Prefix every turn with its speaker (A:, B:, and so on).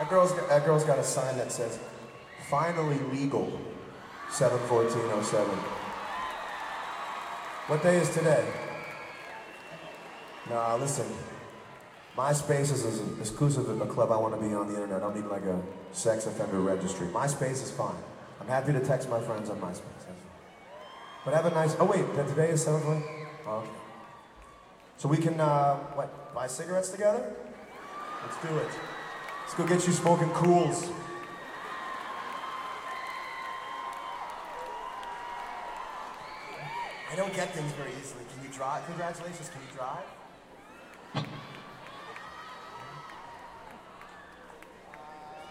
A: That girl's got a sign that says, "Finally legal, 7/14/07." What day is today? Nah, listen. MySpace is as exclusive of a club I want to be on the internet. I don't need like a sex offender registry. MySpace is fine. I'm happy to text my friends on MySpace. But have a nice. Oh wait, today is 7/20. Oh, okay. So we can buy cigarettes together? Let's do it. Let's go get you smoking Cools. I don't get things very easily. Can you drive? Congratulations, can you drive?